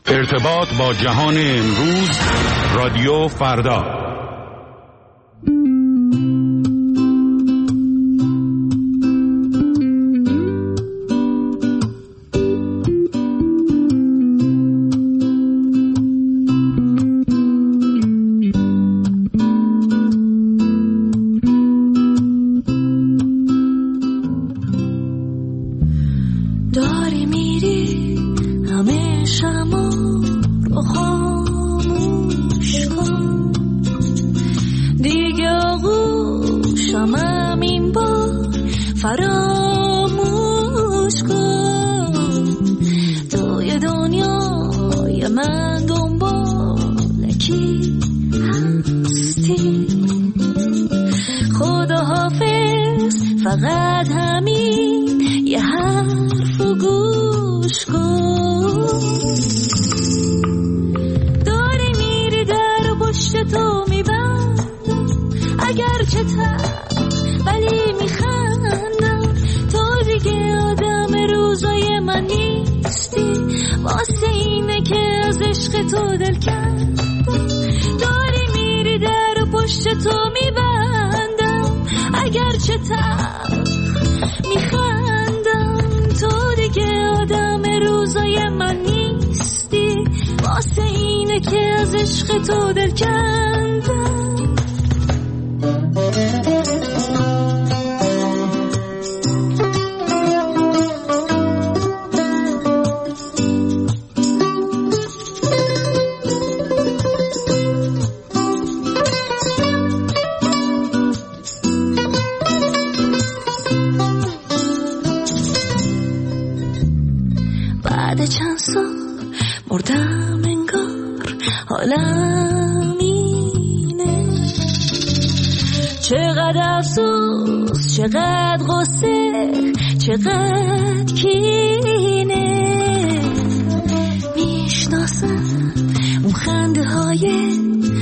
ارتباط با جهان امروز، رادیو فردا. فقط همین یه حرف و گوش کن. داری میری در پشت تو میبندم، اگرچه ولی میخندم. تو دیگه آدم روزای من نیستی، واسه اینه که از عشق تو دل کردم. داری میری در پشت تو میبندم، اگرچه میخندم. تو دیگه آدم روزای من نیستی، واسه اینه که از عشق تو دل کندم. بعد چند سال مردم انگار، حالم اینه. چقدر افسوس، چقدر غصه، چقدر کینه. میشناسم اون خنده های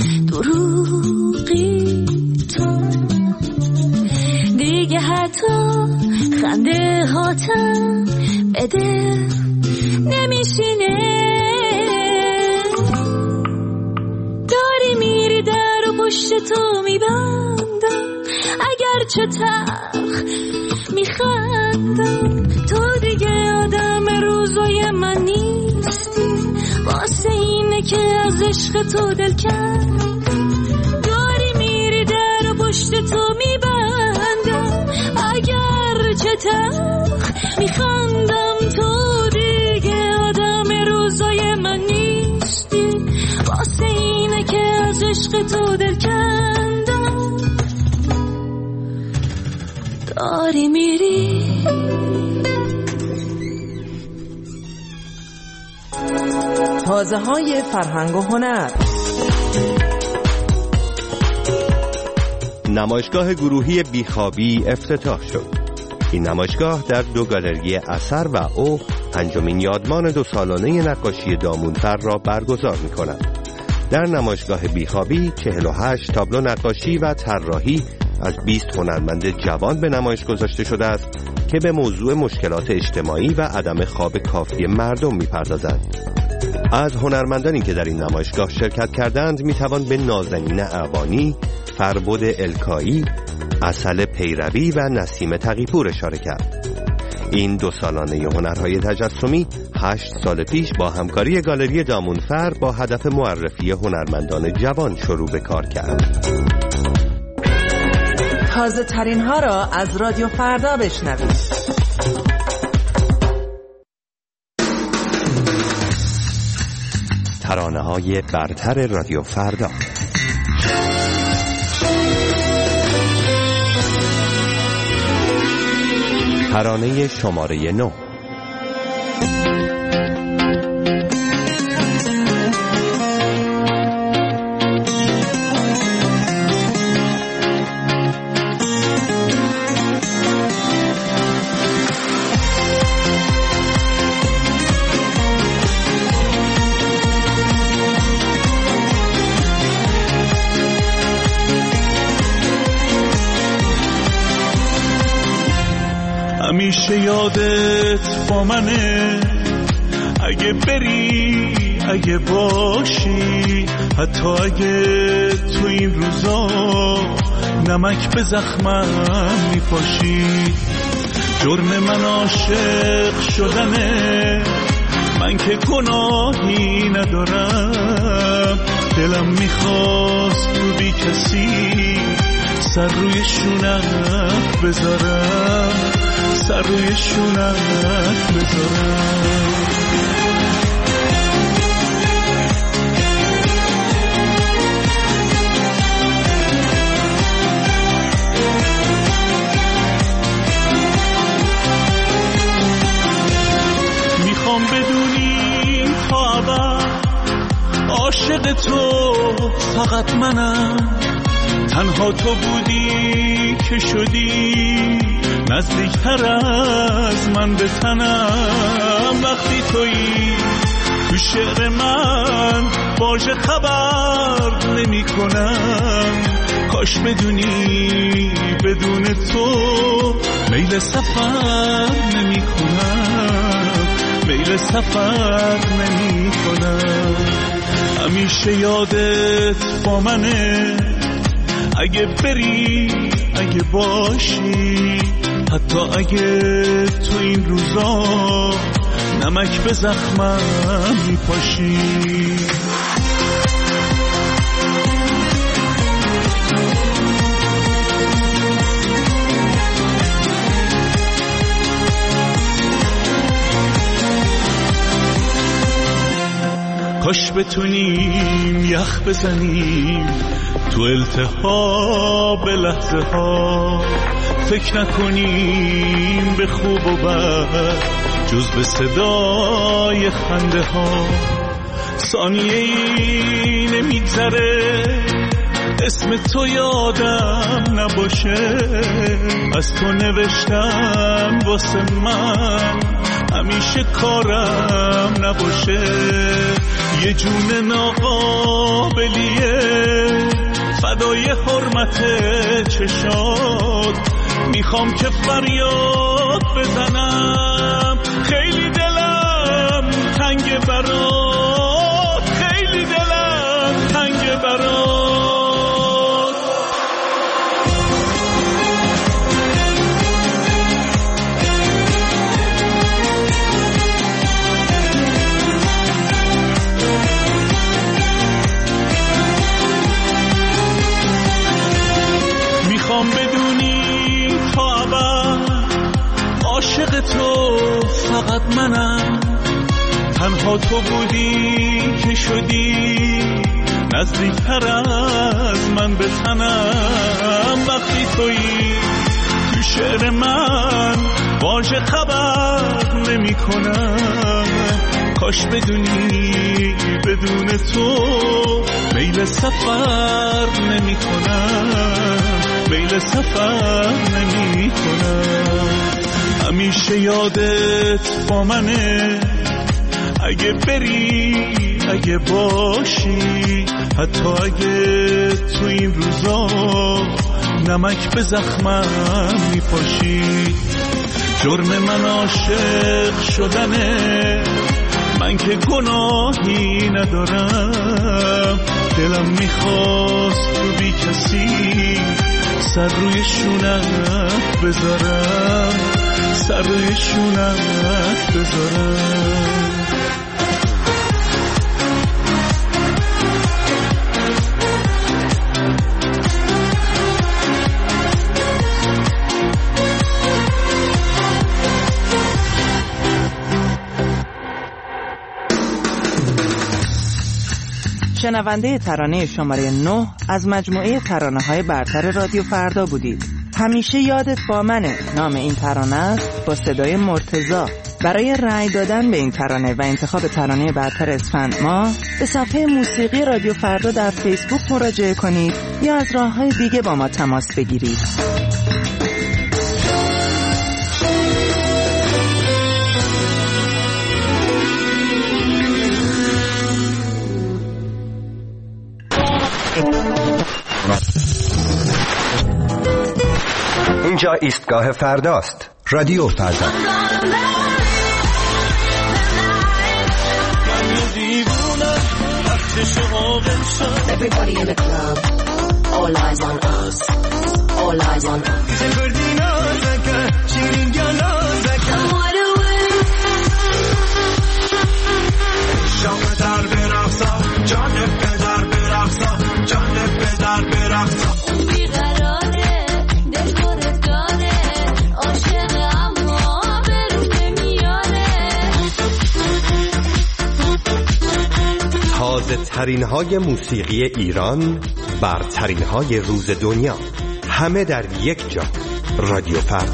دروغی تو، دیگه حتی خنده هاتم بده نمیشینه. داری میری در و پشت تو میبندم، اگرچه تلخ میخندم. تو دیگه آدم روزای من نیستی، واسه اینه که از عشق تو دل کردم. داری میری در و پشت تو میبندم، اگرچه تلخ میخندم. تو دیگه آدم روزای من نیستی، واسه اینه که از عشق تو دل کندم. داری میری. تازه های فرهنگ و هنر. نمایشگاه گروهی بیخوابی افتتاح شد. این نمایشگاه در 2 گالری اثر و او 5مین یادمان 2 سالانه نقاشی دامونفر را برگزار می‌کند. در نمایشگاه بیخوابی 48 تابلو نقاشی و طراحی از 20 هنرمند جوان به نمایش گذاشته شده است که به موضوع مشکلات اجتماعی و عدم خواب کافی مردم می‌پردازند. از هنرمندانی که در این نمایشگاه شرکت کردند می‌توان به نازنین اعوانی، فربد الکایی، عسل پیروی و نسیم تقی‌پور اشاره کرد. این 2 سالانه هنرهای تجسمی 8 سال پیش با همکاری گالری دامونفر با هدف معرفی هنرمندان جوان شروع به کار کرد. تازه ترین ها را از رادیو فردا بشنوید. ترانه‌های برتر رادیو فردا. ترانه شماره 9. همیشه یادت با منه، اگه بری اگه باشی، حتی اگه تو این روزا نمک به زخمم میپاشی. جرم من عاشق شدنه، من که گناهی ندارم. دلم میخواست تو بی کسی سر روی شونت بذارم، سر روی شونت بذارم. میخوام بدونی تا ابد عاشق تو فقط منم. تنها تو بودی که شدی نزدیکتر از من به تنم. وقتی تویی تو شعر من واژه خبر نمی کنم. کاش بدونی بدون تو میل سفر نمی کنم، میل سفر نمی کنم. همیشه یادت با منه، اگه بری اگه باشی، حتی اگه تو این روزا نمک به زخمم میپاشی. کاش بتونیم یخ بزنیم تو التهاب لحظه ها، فکر نکنیم به خوب و بد جز به صدای خنده ها. ثانیه ای نمیگذره اسم تو یادم نباشه. از تو نوشتم واسه من همیشه کارم نباشه. یه جون ناقابلیه فدای حرمت چشات. میخوام که فریاد بزنم، خیلی دلم تنگ برات، خیلی دلم تنگ برات. میخوام بدونی تا ابد عاشق تو فقط منم. تنها تو بودی که شدی نزدیکتر از من به تنم. وقتی تویی تو شعر من واژه خبر نمی کنم. کاش بدونی بدون تو میل سفر نمی کنم، میل سفر نمی کنم. همیشه یادت با منه، اگه بری اگه باشی، حتی اگه تو این روزا نمک به زخمم میپاشی. جرم من عاشق شدنه، من که گناهی ندارم. دلم میخواست تو بی کسی سر روی شونت بذارم، سر روی شونت بذارم. شنونده ترانه شماره 9 از مجموعه ترانه‌های برتر رادیو فردا بودید. همیشه یادت با منه نام این ترانه است، با صدای مرتضی. برای رأی دادن به این ترانه و انتخاب ترانه برتر اسفند ماه به صفحه موسیقی رادیو فردا در فیسبوک مراجعه کنید یا از راه‌های دیگه با ما تماس بگیرید. اینجا ایستگاه فرداست. رادیو فردا. شاغل شد. Everybody in the club, all eyes on us, all eyes on us. شام در برقصا جان پدر برقصا جان پدر برقصا اون بیقراره دل پرت داره عاشق اما برو نمیاره. تازه ترین های موسیقی ایران، برترین های روز دنیا، همه در یک جا. رادیو فردا.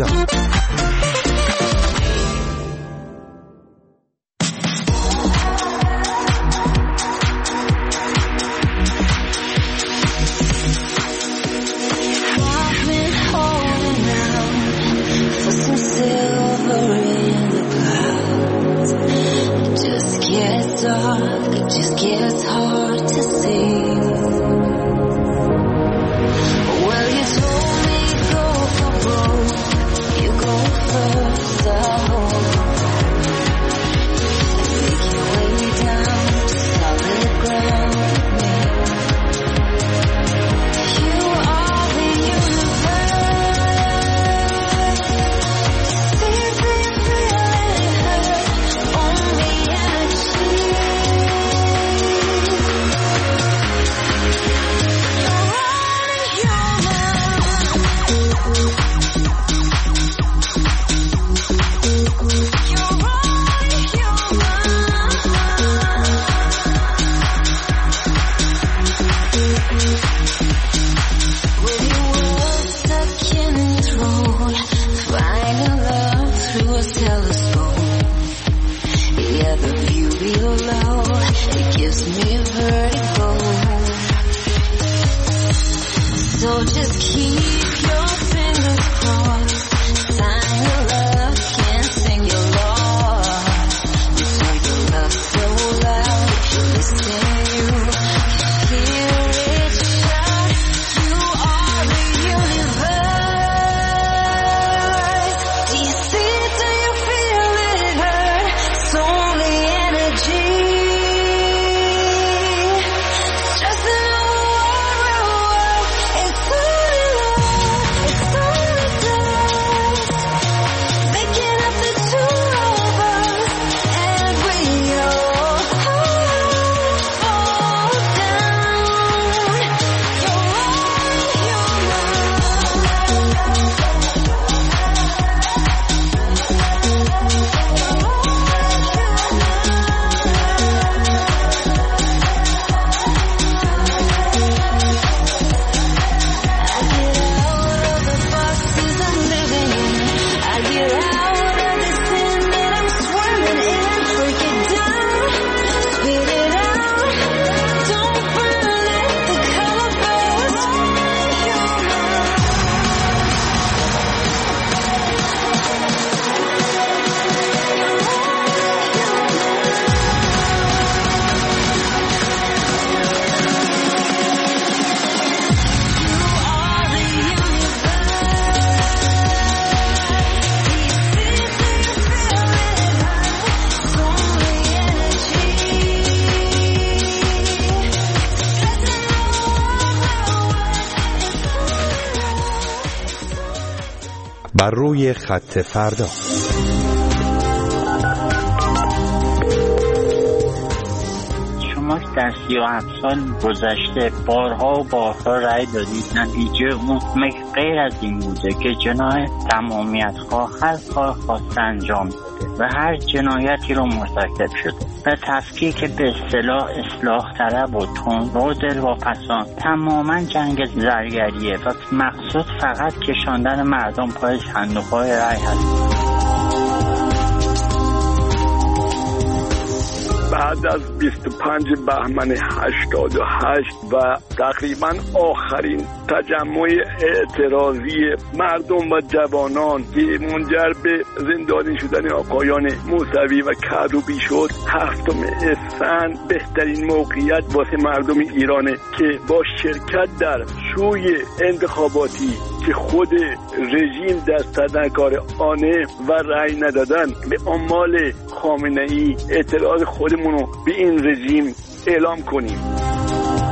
بر روی خط فردا. شما در 37 سال گذشته بارها و بارها رأی دادید، نتیجه اون غیر از این بوده که جنایت تمامیت خواه هر کار خواسته انجام بده و هر جنایتی رو مرتکب شده و تفکیک به اصلاح طلب و تندرو دلواپسان تماما جنگ زرگریه و مقصود فقط کشاندن مردم پای صندوق‌های رأی هست. بعد از 25 بهمن 88 و تقریبا آخرین تجمع اعتراضی مردم و جوانان که منجر به زندانی شدن آقایان موسوی و کروبی شد، 7 اسفند بهترین موقعیت واسه مردم ایرانه که با شرکت در شوی انتخاباتی که خود رژیم دست دادن کار آنه و رأی ندادن به اعمال خامنه‌ای اعتراض خودمونو به این رژیم اعلام کنیم.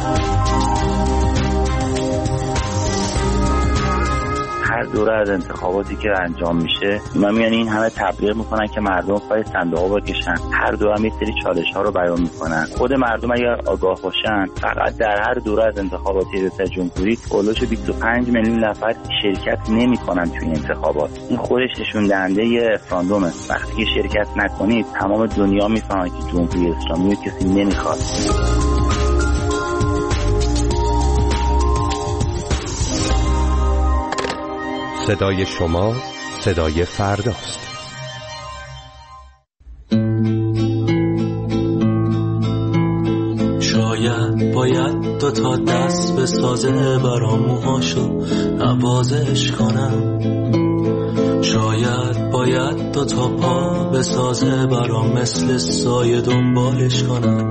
هر دوره از انتخاباتی که انجام میشه من میان این همه تبلیغ میکنن که مردم پای صندوق بکشن، هر دوره هم یه سری چالش ها رو بیان میکنن. خود مردم اگر آگاه باشن فقط در هر دوره از انتخابات ریاست جمهوری اولش 25 میلیون نفر شرکت نمیکنن توی انتخابات. این خودش نشون دهنده رفراندومه. وقتی که شرکت نکنید تمام دنیا میفهمه که جمهوری اسلامی کسی نمیخواد. صدای شما صدای فرداست. شاید باید 2 تا دست بسازه برام موهاشو نوازش کنم، شاید باید 2 تا پا بسازه برام مثل سایه دنبالش کنم،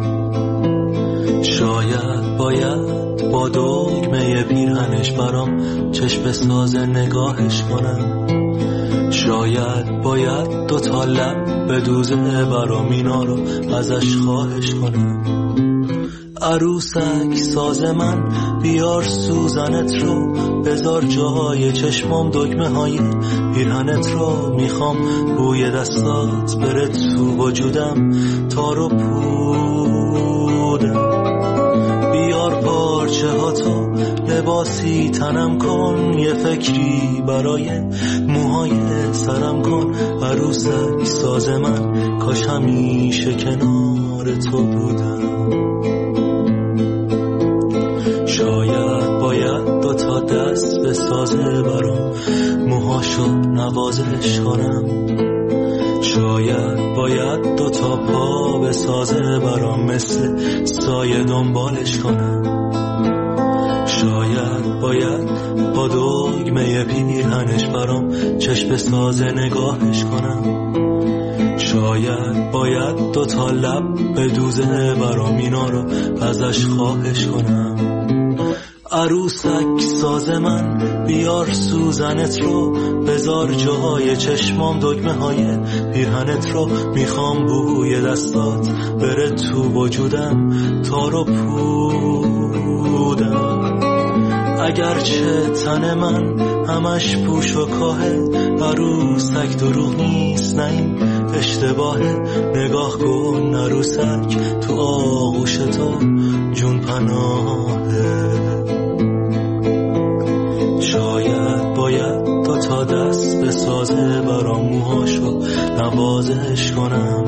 شاید باید با دگمه پیرهنش برام چشم بسازه نگاهش کنم، شاید باید 2 تا لب بدوزه برام اینا رو ازش خواهش کنم. عروسک ساز من بیار سوزنت رو، بذار جاهای چشمام دگمه های پیرهنت رو، میخوام بوی دستات بره تو وجودم تار و پودم، بیار پارچه ها تو لباسی تنم کن، یه فکری برای موهای سرم کن. عروسک ساز من کاش همیشه کنار تو بودم. شاید باید 2 تا دست بسازه برام موهاشو نوازش کنم، شاید باید 2 تا پا بسازه برام مثل سایه دنبالش کنم، شاید باید با دگمه پیرهنش برام چشم بسازه نگاهش کنم، شاید باید 2 تا لب بدوزه برام اینا رو ازش خواهش کنم. عروسک ساز من بیار سوزنت رو، بذار جاهای چشمام دگمه های پیرهنت رو، میخوام بوی دستات بره تو وجودم تار و پودم. اگرچه تن من همش پوش و کاهه، عروسک دروغ نیست نه این اشتباهه، نگاه کن عروسک تو آغوش تو جون پناهه. شاید باید 2 تا دست بسازه برام موهاشو نوازش کنم،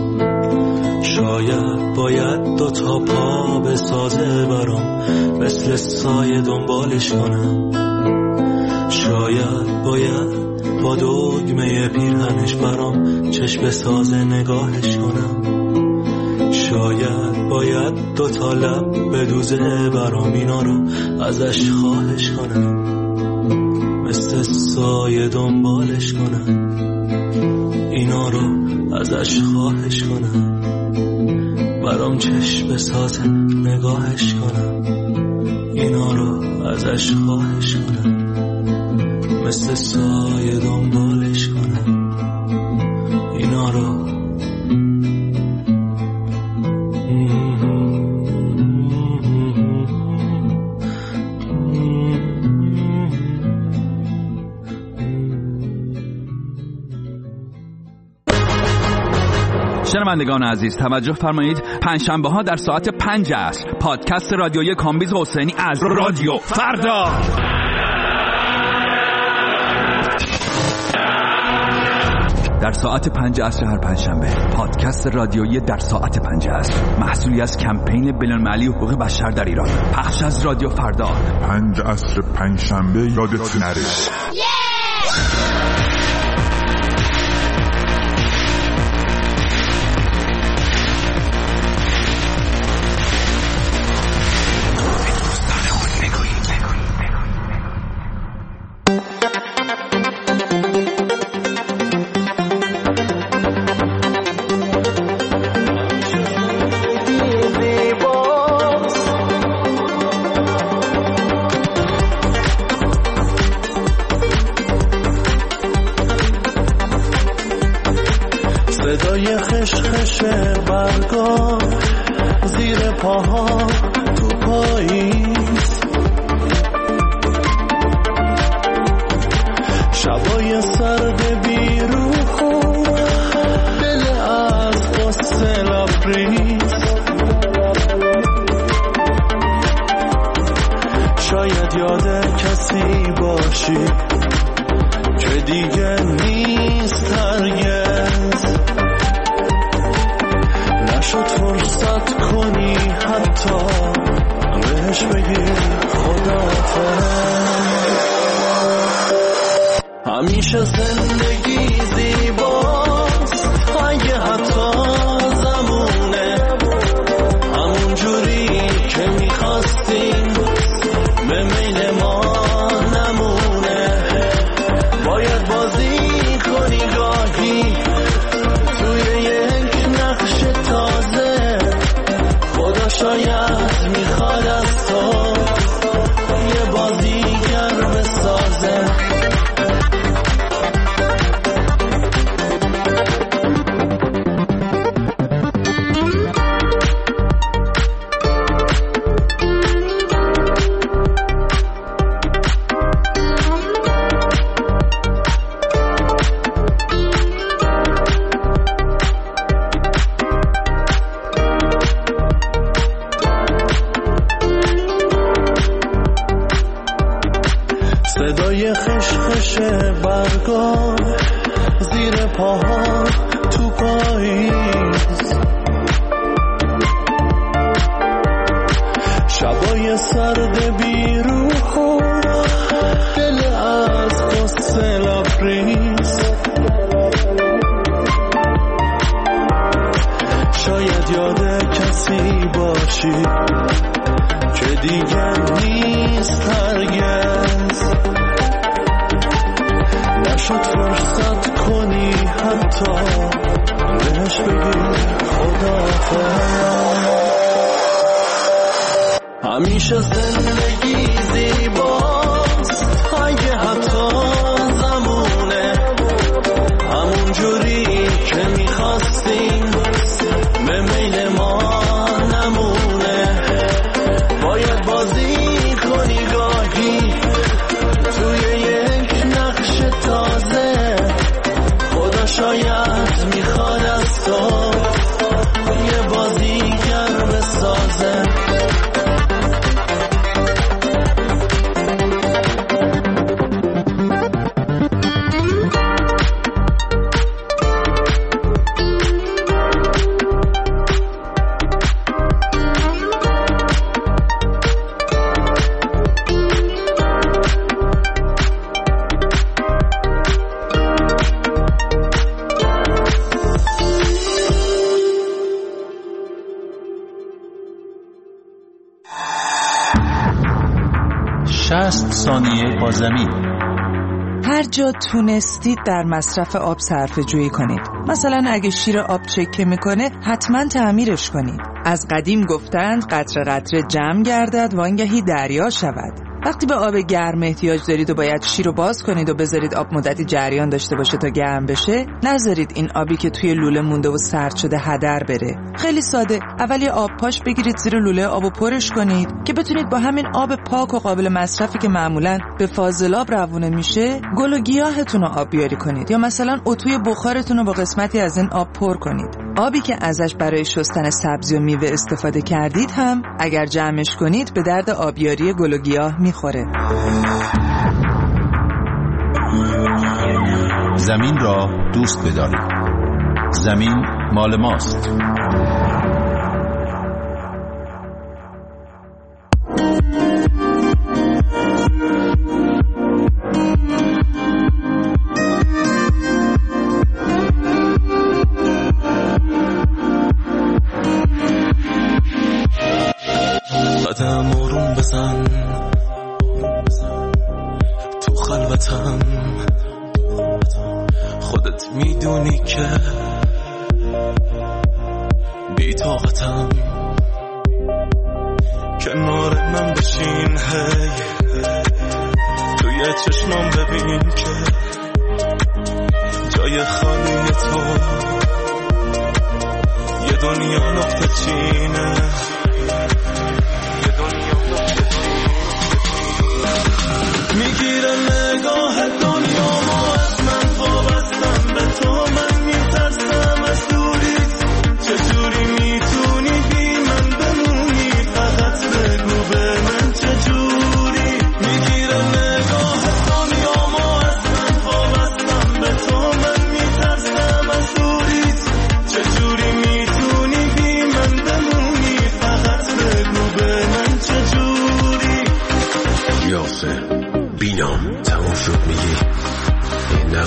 شاید باید 2 تا پا بسازه برام مثل سایه دنبالش کنم، شاید باید با دگمه پیرهنش برام چشم بسازه نگاهش کنم، شاید باید 2 تا لب بدوزه برام اینا رو ازش خواهش کنم، مثل سایه دنبالش کنم، اینا رو ازش خواهش کنم، برام چشم بسازه نگاهش کنم، اینا رو ازش خواهش کنم، مثل سایه دنبالش کنم، اینا رو شنوندگان عزیز توجه فرمایید. پنجشنبه ها در ساعت 5 عصر پادکست رادیویی کامبیز حسینی از رادیو فردا. در ساعت 5 عصر هر پنجشنبه پادکست رادیویی در ساعت 5 عصر، محصولی از کمپین بین‌المللی حقوق بشر در ایران، پخش از رادیو فردا. 5 عصر پنجشنبه یادت نره. صدای خشخش برگا زیر پاها تو پاییز، لبریز. شاید یاد کسی باشی که دیگه نیست هرگز، نشد فرصت کنی حتی بهش بگی خداحافظ. همیشه زندگی زیباست اگه حتی زمونه همون جوری که میخواستیم به میل ما نمونه. باید بازی کنی گاهی توی یک نقش تازه، خدا شاید میخواد از تو یه بازیگر بسازه. صدای خشخش برگا زیر پاها تو پاییز، شبای سرد بیروح و دل از قصه لبریز. شاید یاد کسی باشی که دیگه نیست هرگز، نشد فرصت کنی حتی بهش بگی خداحافظ. همیشه زندگی زیباست اگه حتی زمونه همون جوری که میخواستیم به میل ما نمونه. باید بازی کنی گاهی توی یک نقش تازه، خدا شاید میخواد از تو یه بازیگر بسازه. ثانیه با زمین. هر جا تونستید در مصرف آب صرفه جویی کنید. مثلا اگه شیر آب چکه میکنه حتما تعمیرش کنید. از قدیم گفتند قطره قطره جمع گردد وانگهی دریا شود. وقتی به آب گرم احتیاج دارید و باید شیر رو باز کنید و بذارید آب مدتی جریان داشته باشه تا گرم بشه، نذارید این آبی که توی لوله مونده و سرد شده هدر بره. خیلی ساده، اول یه آب پاش بگیرید زیر لوله آبو پرش کنید که بتونید با همین آب پاک و قابل مصرفی که معمولاً به فاضلاب روونه میشه گل و گیاهتون رو آبیاری کنید، یا مثلا اتوی بخارتون رو با قسمتی از این آب پر کنید. آبی که ازش برای شستن سبزی و میوه استفاده کردید هم اگر جمعش کنید به درد آبیاری گل و گیاه میخوره. زمین را دوست بدارید. زمین مال ماست. قدم آروم بزن تو خلوتم، خودت میدونی که بی طاقتم. کنار من بشین هی توی چشمام ببین که جای خالی تو یه دنیا نقطه چینه. میگیره نگاه دنیا ما از من، وابستم به تو، من میترسم از دوریت، چجوری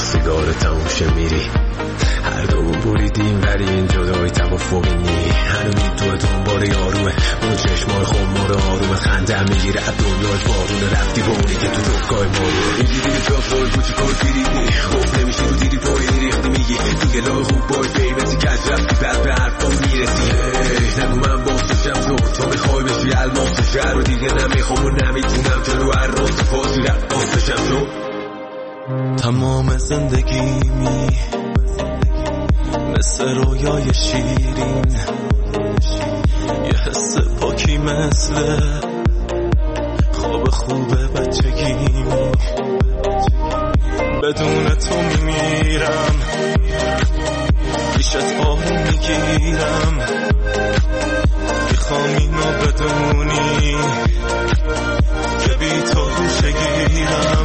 سیگار تموشه میری هر دومون بریدیم ولی این جدایی توافقی نی هنوز تو دنبال یاروه اون چشمای خمار آرومه خنده میگیره از دنیای بارونه رفتی با اونی که تو دکای مارونه اینجوری به جافای کوچی کار بیریدی خوب نمیشه رو دیدی پایی ریختی میگی دیگه لای خوب بای بیمتی کج رفتی بعد به حرفا میرسی نگو من بافتشم تو میخوای بشی الماس شهر رو دیگه نمیخوام و نمیتونم جلو هر روز فاسی رفت بافتشم تو تمام زندگیمی مثل رویای شیرین یه حس پاکی مثل خواب خوب بچگیمی بدون تو میمیرم پیشت آروم میگیرم میخوام اینو بدونی که بی تو گوشه گیرم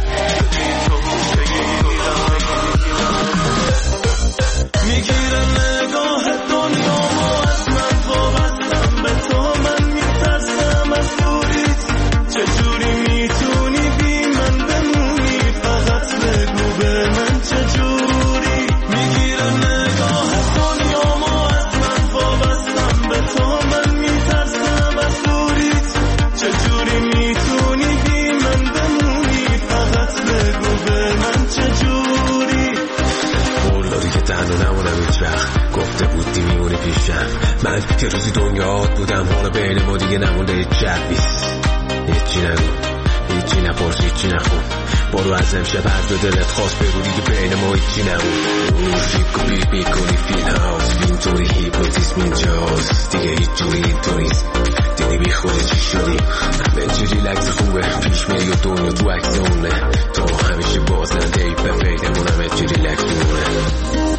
میگیره نگاه دنیا و از من وابستم به تو من میترسم از دوریت چجوری میتونی بی من بمونی فقط بگو به من چجوری میگیره نگاه دنیا و از من وابستم به تو من میترسم از دوریت چجوری میتونی بی من بمونی فقط بگو به من چجوری مولاری که تنها نمونم هیچ وقت گفته بودی میمونی پیشم من که روزی دنیات بودم حالا بین ما دیگه نمونده هیچ جبیست هیچی نگو هیچی نپرس هیچی نخون برو از امشب هر دو دلت خواست بگو دیگه بین ما هیچی نمون موسیق و بیت میکنی فیل هاوس اینطوری هیپنوتیسم اینجاست دیگه هیچ جوری اینطوریست دیدی بی خودی چی شدی همه چی ریلکس خوبه پیش میری و دنیا تو عکس اونه تو همیشه باز نده ای به پیدمون همه چی ریلکس میمونه